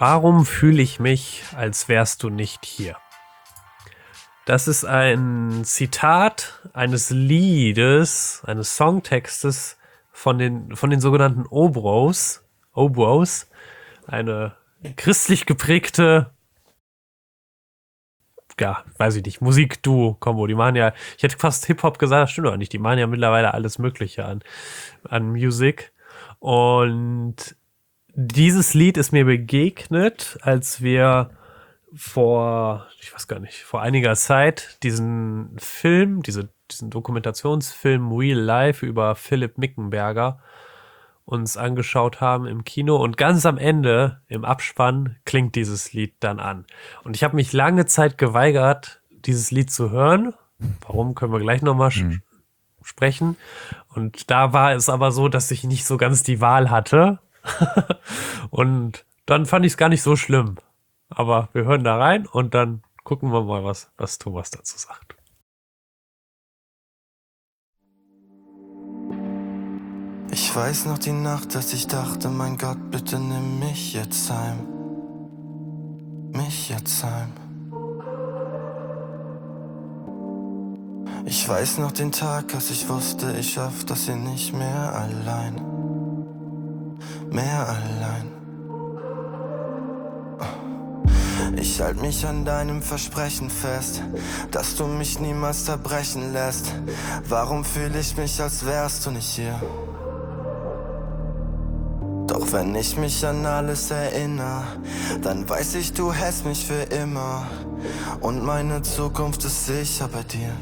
Warum fühle ich mich, als wärst du nicht hier? Das ist ein Zitat eines Liedes, eines Songtextes von den sogenannten Obros, eine christlich geprägte, ja, weiß ich nicht, Musik-Duo-Kombo. Die machen ja, ich hätte fast Hip-Hop gesagt, das stimmt aber nicht, die machen ja mittlerweile alles Mögliche an Musik. Und dieses Lied ist mir begegnet, als wir vor einiger Zeit diesen Dokumentationsfilm Real Life über Philipp Mickenberger uns angeschaut haben im Kino, und ganz am Ende, im Abspann, klingt dieses Lied dann an. Und ich habe mich lange Zeit geweigert, dieses Lied zu hören. Warum, können wir gleich nochmal sprechen. Und da war es aber so, dass ich nicht so ganz die Wahl hatte. Und dann fand ich es gar nicht so schlimm. Aber wir hören da rein und dann gucken wir mal, was Thomas dazu sagt. Ich weiß noch die Nacht, dass ich dachte, mein Gott, bitte nimm mich jetzt heim. Mich jetzt heim. Ich weiß noch den Tag, als ich wusste, ich schaff das hier nicht mehr allein. Mehr allein. Ich halt mich an deinem Versprechen fest, dass du mich niemals zerbrechen lässt. Warum fühle ich mich, als wärst du nicht hier? Doch wenn ich mich an alles erinnere, dann weiß ich, du hältst mich für immer. Und meine Zukunft ist sicher bei dir.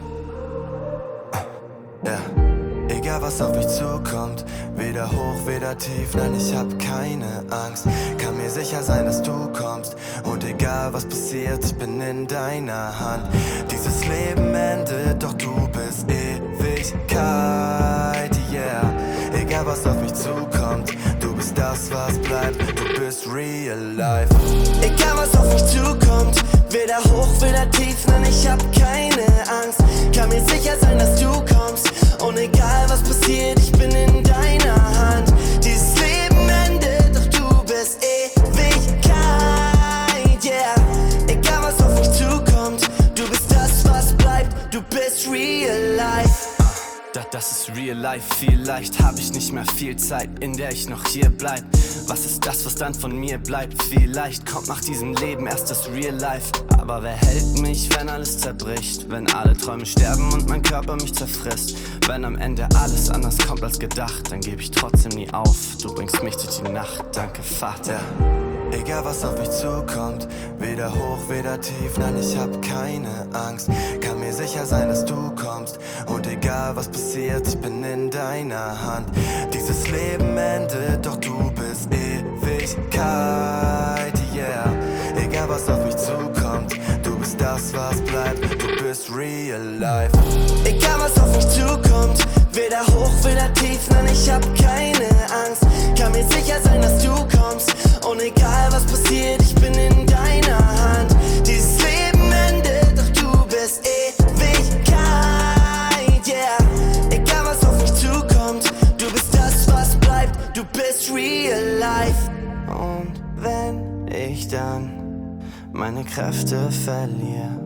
Yeah. Egal was auf mich zukommt, weder hoch, weder tief, nein, ich hab keine Angst. Kann mir sicher sein, dass du kommst. Und egal was passiert, ich bin in deiner Hand. Dieses Leben endet, doch du bist Ewigkeit, yeah. Egal was auf mich zukommt, du bist das, was bleibt, du bist real life. Egal was auf mich zukommt, weder hoch, weder tief, nein, ich hab keine Angst. Kann mir sicher sein, dass du kommst. Und egal was passiert, ich bin in deiner Hand. Dieses Leben endet, doch du bist Ewigkeit, yeah. Egal was auf mich zukommt, du bist das, was bleibt, du bist real life. Das ist real life, vielleicht hab ich nicht mehr viel Zeit, in der ich noch hier bleib. Was ist das, was dann von mir bleibt? Vielleicht kommt nach diesem Leben erst das real life. Aber wer hält mich, wenn alles zerbricht? Wenn alle Träume sterben und mein Körper mich zerfrisst? Wenn am Ende alles anders kommt als gedacht, dann geb ich trotzdem nie auf. Du bringst mich durch die Nacht, danke Vater. Yeah. Egal was auf mich zukommt, weder hoch, weder tief, nein, ich hab keine Angst. Kann mir sicher sein, dass du kommst. Und egal was passiert, ich bin in deiner Hand. Dieses Leben endet, doch du bist Ewigkeit, yeah. Egal was auf mich zukommt, du bist das, was bleibt, du bist real life. Egal was auf mich zukommt, weder hoch, weder tief, nein, ich hab keine Angst. Kann mir sicher sein, dass du kommst. Und egal was passiert, ich bin in deiner Hand. Dieses Leben endet, doch du bist Ewigkeit, yeah. Egal was auf mich zukommt, du bist das, was bleibt, du bist real life. Und wenn ich dann meine Kräfte verliere,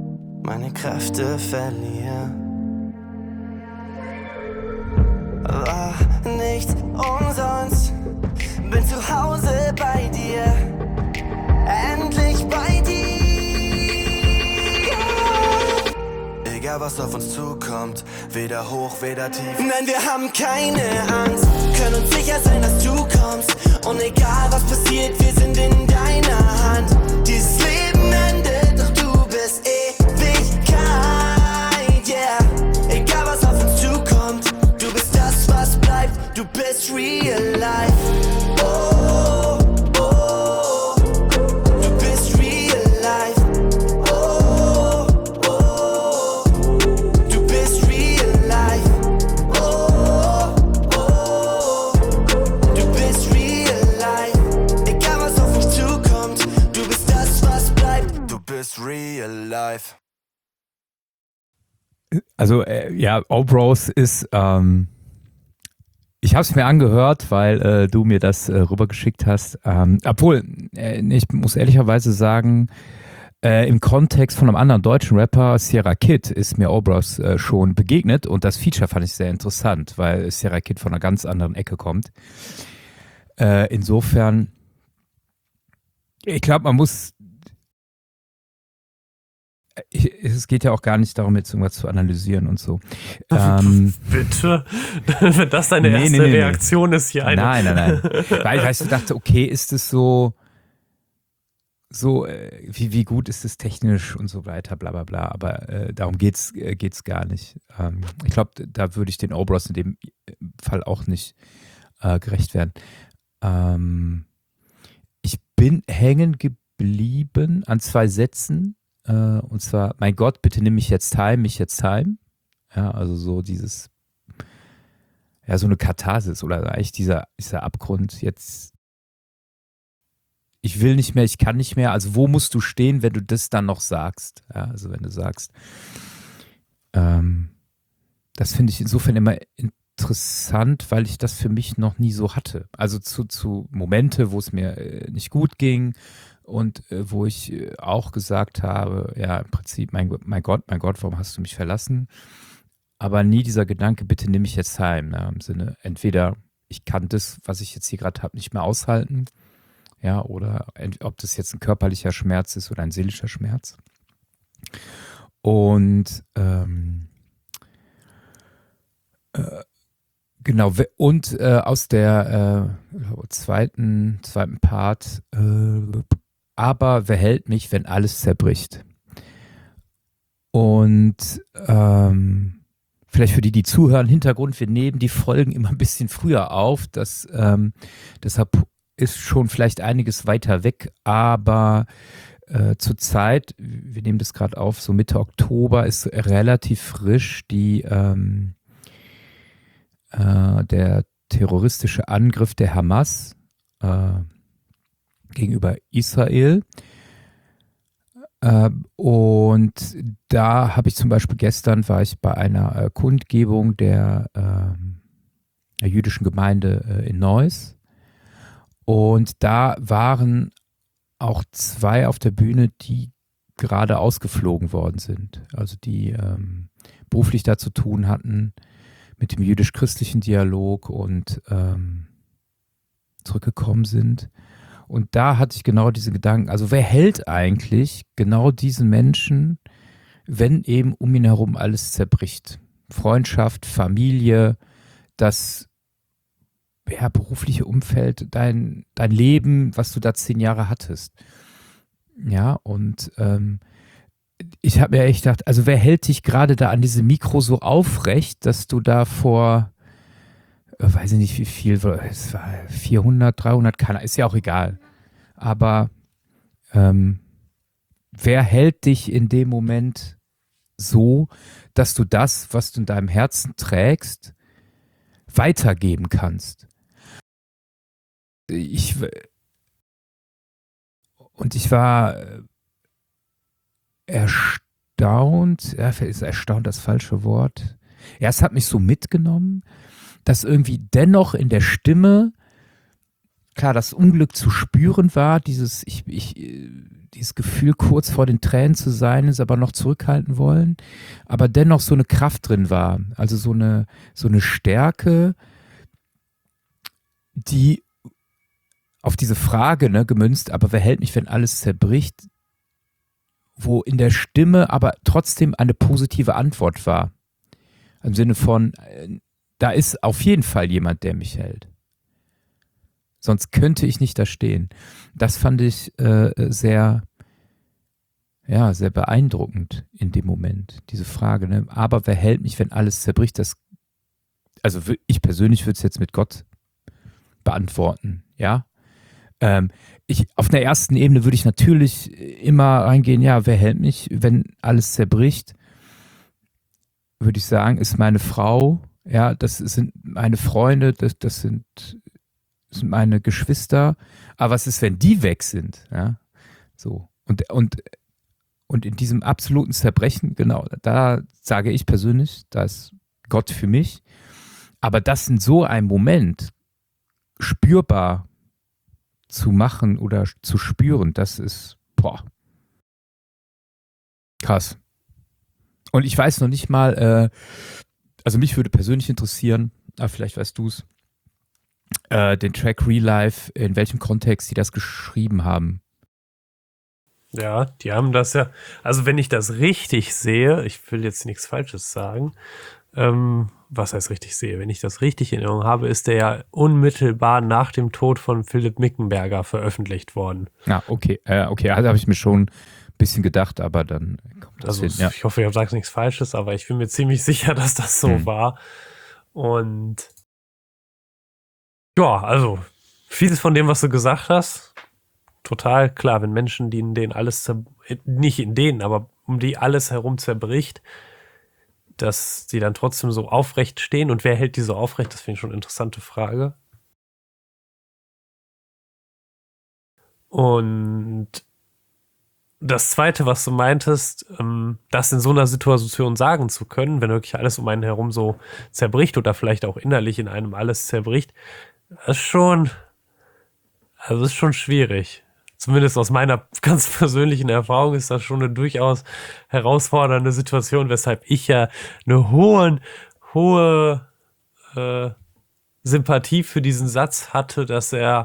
war nichts umsonst, bin zu Hause bei dir, endlich bei dir. Egal was auf uns zukommt, weder hoch, weder tief, nein, wir haben keine Angst, können uns sicher sein, dass du kommst. Und egal was passiert, wir sind in deiner Hand. Dieses Leben endet, doch du bist Ewigkeit, yeah. Egal was auf uns zukommt, du bist das, was bleibt, du bist real life. Oh, oh, du bist real life. Oh, oh, du bist real life. Oh, oh, du bist real life. Egal was auf mich zukommt, du bist das, was bleibt, du bist real life. Also, ja, Obros ist Ich habe es mir angehört, weil du mir das rübergeschickt hast. Obwohl, ich muss ehrlicherweise sagen, im Kontext von einem anderen deutschen Rapper, Sierra Kid, ist mir Obros schon begegnet und das Feature fand ich sehr interessant, weil Sierra Kid von einer ganz anderen Ecke kommt. Insofern, ich glaube, man muss, es geht ja auch gar nicht darum, jetzt irgendwas zu analysieren und so. Bitte? Wenn das deine erste Reaktion ist, hier eine. Nein. Weil ich dachte, okay, ist es so, wie gut ist es technisch und so weiter, bla bla bla, aber darum geht's gar nicht. Ich glaube, da würde ich den Obros in dem Fall auch nicht gerecht werden. Ich bin hängen geblieben an 2 Sätzen, und zwar, mein Gott, bitte nimm mich jetzt heim. Ja, also so dieses, ja, so eine Katharsis oder eigentlich dieser Abgrund jetzt. Ich will nicht mehr, ich kann nicht mehr. Also wo musst du stehen, wenn du das dann noch sagst? Ja, also wenn du sagst, das finde ich insofern immer interessant, weil ich das für mich noch nie so hatte. Also zu Momente, wo es mir nicht gut ging und wo ich auch gesagt habe, ja, im Prinzip, mein Gott, warum hast du mich verlassen? Aber nie dieser Gedanke, bitte nimm mich jetzt heim. Ja, im Sinne, entweder ich kann das, was ich jetzt hier gerade habe, nicht mehr aushalten, ja, oder ob das jetzt ein körperlicher Schmerz ist oder ein seelischer Schmerz. Und genau, und aus der zweiten Part, aber wer hält mich, wenn alles zerbricht? Und vielleicht für die zuhören, Hintergrund, wir nehmen die Folgen immer ein bisschen früher auf, deshalb ist schon vielleicht einiges weiter weg, aber zur Zeit, wir nehmen das gerade auf, so Mitte Oktober ist relativ frisch der terroristische Angriff der Hamas gegenüber Israel. Und da habe ich zum Beispiel war ich bei einer Kundgebung der jüdischen Gemeinde in Neuss. Und da waren auch 2 auf der Bühne, die gerade ausgeflogen worden sind. Also die beruflich da zu tun hatten mit dem jüdisch-christlichen Dialog und zurückgekommen sind. Und da hatte ich genau diese Gedanken. Also wer hält eigentlich genau diesen Menschen, wenn eben um ihn herum alles zerbricht? Freundschaft, Familie, das berufliche Umfeld, dein Leben, was du da 10 Jahre hattest. Ja, und ich habe mir echt gedacht, also wer hält dich gerade da an diesem Mikro so aufrecht, dass du da vor, weiß ich nicht wie viel, es war 400, 300, keiner, ist ja auch egal. Aber wer hält dich in dem Moment so, dass du das, was du in deinem Herzen trägst, weitergeben kannst? Ich war erstaunt, ja, ist erstaunt das falsche Wort. Ja, es hat mich so mitgenommen, dass irgendwie dennoch in der Stimme, klar, das Unglück zu spüren war, dieses Gefühl, kurz vor den Tränen zu sein, es aber noch zurückhalten wollen, aber dennoch so eine Kraft drin war, also so eine Stärke, die auf diese Frage, ne, gemünzt, aber wer hält mich, wenn alles zerbricht, wo in der Stimme aber trotzdem eine positive Antwort war. Im Sinne von, da ist auf jeden Fall jemand, der mich hält. Sonst könnte ich nicht da stehen. Das fand ich sehr beeindruckend in dem Moment, diese Frage. Ne? Aber wer hält mich, wenn alles zerbricht? Also ich persönlich würde es jetzt mit Gott beantworten, ja. Auf einer ersten Ebene würde ich natürlich immer reingehen, ja, wer hält mich, wenn alles zerbricht? Würde ich sagen, ist meine Frau, ja, das sind meine Freunde, das sind meine Geschwister. Aber was ist, wenn die weg sind? Ja, so. Und in diesem absoluten Zerbrechen, genau, da sage ich persönlich, da ist Gott für mich. Aber das in so einem Moment spürbar zu machen oder zu spüren, das ist, krass. Und ich weiß noch nicht mal, also mich würde persönlich interessieren, aber vielleicht weißt du es, den Track Real Life, in welchem Kontext die das geschrieben haben. Ja, die haben das ja, also wenn ich das richtig sehe, ich will jetzt nichts Falsches sagen, was heißt richtig sehe, wenn ich das richtig in Erinnerung habe, ist der ja unmittelbar nach dem Tod von Philipp Mickenberger veröffentlicht worden. Ja, okay, also habe ich mir schon ein bisschen gedacht, aber dann kommt das Also hin. Ja. ich hoffe, ich sage nichts Falsches, aber ich bin mir ziemlich sicher, dass das so war. Und ja, also vieles von dem, was du gesagt hast, total klar, wenn Menschen, denen alles, nicht in denen, aber um die alles herum zerbricht, dass die dann trotzdem so aufrecht stehen. Und wer hält die so aufrecht? Das finde ich schon eine interessante Frage. Und das Zweite, was du meintest, das in so einer Situation sagen zu können, wenn wirklich alles um einen herum so zerbricht oder vielleicht auch innerlich in einem alles zerbricht, das ist schon schwierig. Zumindest aus meiner ganz persönlichen Erfahrung ist das schon eine durchaus herausfordernde Situation, weshalb ich ja eine hohe Sympathie für diesen Satz hatte, dass er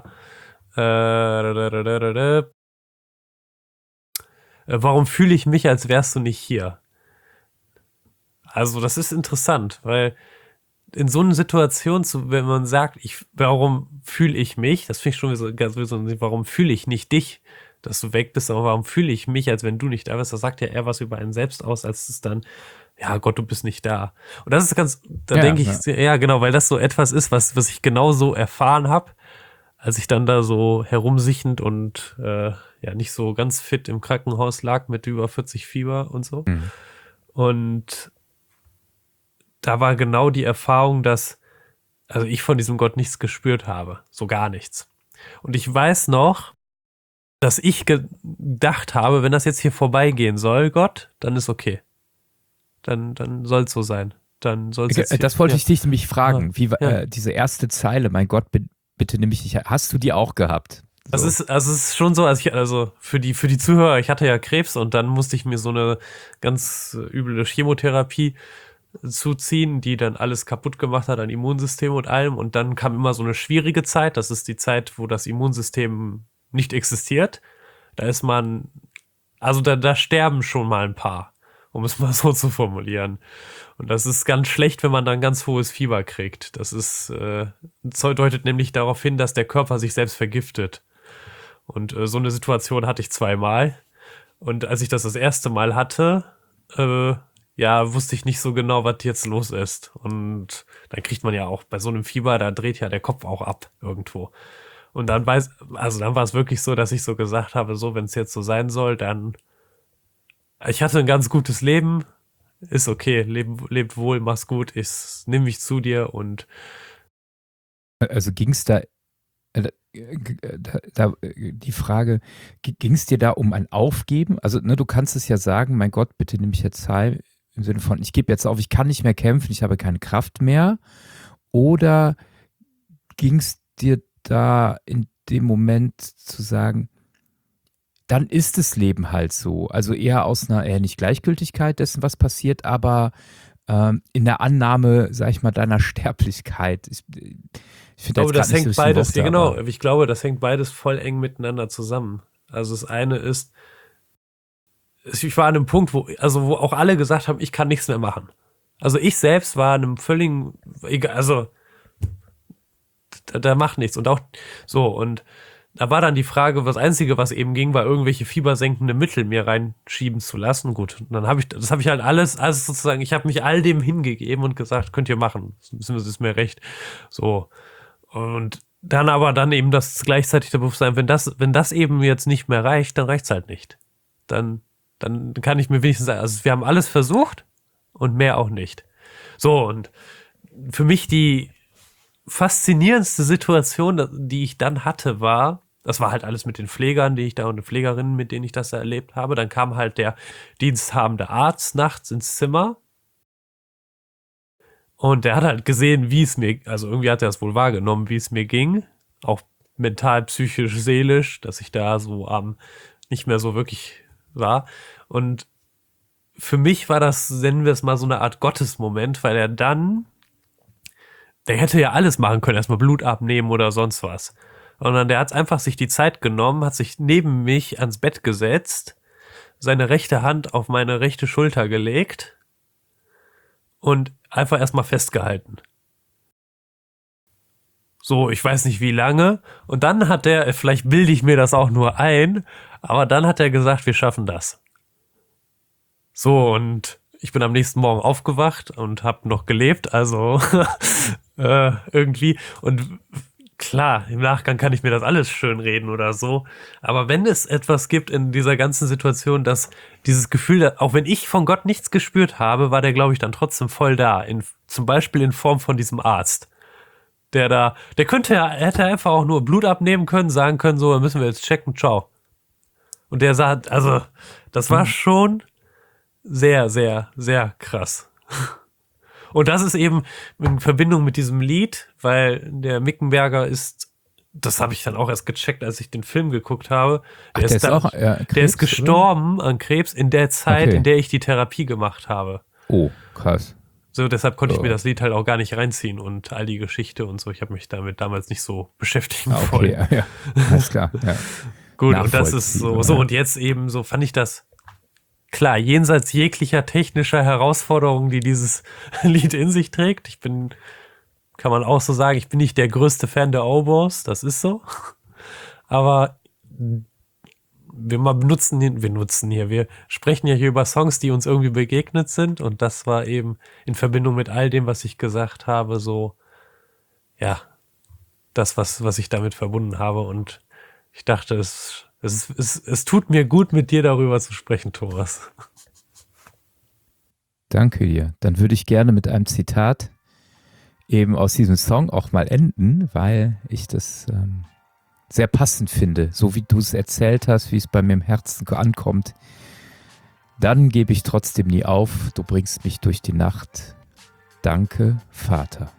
warum fühle ich mich, als wärst du nicht hier? Also das ist interessant, weil in so einer Situation, wenn man sagt, warum fühle ich mich, das finde ich schon so, warum fühle ich nicht dich, dass du weg bist, aber warum fühle ich mich, als wenn du nicht da bist, das sagt ja eher was über einen selbst aus, als es dann, ja Gott, du bist nicht da. Und das ist denke ich, ja genau, weil das so etwas ist, was ich genau so erfahren habe, als ich dann da so herumsichend und nicht so ganz fit im Krankenhaus lag mit über 40 Fieber und so. Und da war genau die Erfahrung, dass ich von diesem Gott nichts gespürt habe. So gar nichts. Und ich weiß noch, dass ich gedacht habe, wenn das jetzt hier vorbeigehen soll, Gott, dann ist okay. Dann soll es so sein. Dann soll es jetzt das wollte ich dich nämlich fragen. Wie diese erste Zeile, mein Gott, bitte nimm mich nicht, hast du die auch gehabt? So. Es ist schon so, für die Zuhörer, ich hatte ja Krebs und dann musste ich mir so eine ganz üble Chemotherapie zuziehen, die dann alles kaputt gemacht hat an Immunsystem und allem. Und dann kam immer so eine schwierige Zeit. Das ist die Zeit, wo das Immunsystem nicht existiert. Da ist man, also da sterben schon mal ein paar, um es mal so zu formulieren. Und das ist ganz schlecht, wenn man dann ganz hohes Fieber kriegt. Das ist, deutet nämlich darauf hin, dass der Körper sich selbst vergiftet. Und so eine Situation hatte ich 2-mal. Und als ich das erste Mal hatte, wusste ich nicht so genau, was jetzt los ist. Und dann kriegt man ja auch bei so einem Fieber, da dreht ja der Kopf auch ab irgendwo. Und dann war es wirklich so, dass ich so gesagt habe, so, wenn es jetzt so sein soll, dann ich hatte ein ganz gutes Leben, ist okay, lebt wohl, mach's gut, ich nehme mich zu dir und also ging es die Frage, ging es dir da um ein Aufgeben? Also, ne, du kannst es ja sagen, mein Gott, bitte nimm mich jetzt heim, im Sinne von, ich gebe jetzt auf, ich kann nicht mehr kämpfen, ich habe keine Kraft mehr. Oder ging es dir da in dem Moment zu sagen, dann ist das Leben halt so. Also eher aus einer eher nicht Gleichgültigkeit dessen, was passiert, aber in der Annahme, sag ich mal, deiner Sterblichkeit. Ich finde das hängt beides, genau. Ich glaube, das hängt beides voll eng miteinander zusammen. Also das eine ist, ich war an einem Punkt, wo auch alle gesagt haben, ich kann nichts mehr machen. Also ich selbst war an einem völligen, also da macht nichts. Und auch so, und da war dann die Frage, das Einzige, was eben ging, war irgendwelche fiebersenkende Mittel mir reinschieben zu lassen. Gut, und dann habe ich halt alles sozusagen, ich habe mich all dem hingegeben und gesagt, könnt ihr machen, das ist mir recht. So. Und dann eben das gleichzeitig der Bewusstsein, wenn das eben jetzt nicht mehr reicht, dann reicht's halt nicht. Dann kann ich mir wenigstens sagen, also wir haben alles versucht und mehr auch nicht. So, und für mich die faszinierendste Situation, die ich dann hatte, das war halt alles mit den Pflegern, die ich da und den Pflegerinnen, mit denen ich das da erlebt habe. Dann kam halt der diensthabende Arzt nachts ins Zimmer Und der hat halt gesehen, wie es mir, also irgendwie hat er es wohl wahrgenommen, wie es mir ging. Auch mental, psychisch, seelisch, dass ich da so nicht mehr so wirklich war. Und für mich war das, nennen wir es mal, so eine Art Gottesmoment, weil der hätte ja alles machen können, erstmal Blut abnehmen oder sonst was. Sondern der hat einfach sich die Zeit genommen, hat sich neben mich ans Bett gesetzt, seine rechte Hand auf meine rechte Schulter gelegt und einfach erstmal festgehalten. So, ich weiß nicht wie lange. Und dann hat er, vielleicht bilde ich mir das auch nur ein, aber dann hat er gesagt, wir schaffen das. So, und ich bin am nächsten Morgen aufgewacht und habe noch gelebt, also irgendwie. Und klar, im Nachgang kann ich mir das alles schön reden oder so. Aber wenn es etwas gibt in dieser ganzen Situation, dass dieses Gefühl, auch wenn ich von Gott nichts gespürt habe, war der, glaube ich, dann trotzdem voll da. Zum Beispiel in Form von diesem Arzt. Der hätte einfach auch nur Blut abnehmen können, sagen können, so, dann müssen wir jetzt checken, ciao. Und der sagt, also, das war schon sehr, sehr, sehr krass. Und das ist eben in Verbindung mit diesem Lied, weil der Mickenberger das habe ich dann auch erst gecheckt, als ich den Film geguckt habe. Der ist gestorben an Krebs in der Zeit, in der ich die Therapie gemacht habe. Oh, krass. So, deshalb konnte ich mir das Lied halt auch gar nicht reinziehen und all die Geschichte und so. Ich habe mich damit damals nicht so beschäftigen wollen. Okay, ja. Alles klar, ja. Gut, und das ist so. So, und jetzt eben so fand ich das klar, jenseits jeglicher technischer Herausforderungen, die dieses Lied in sich trägt. Kann man auch so sagen, ich bin nicht der größte Fan der Obos, das ist so. Aber wir sprechen ja hier über Songs, die uns irgendwie begegnet sind, und das war eben in Verbindung mit all dem, was ich gesagt habe, so, ja, das, was ich damit verbunden habe, und ich dachte, es tut mir gut, mit dir darüber zu sprechen, Thomas. Danke dir. Dann würde ich gerne mit einem Zitat eben aus diesem Song auch mal enden, weil ich das sehr passend finde, so wie du es erzählt hast, wie es bei mir im Herzen ankommt. Dann gebe ich trotzdem nie auf, du bringst mich durch die Nacht. Danke, Vater.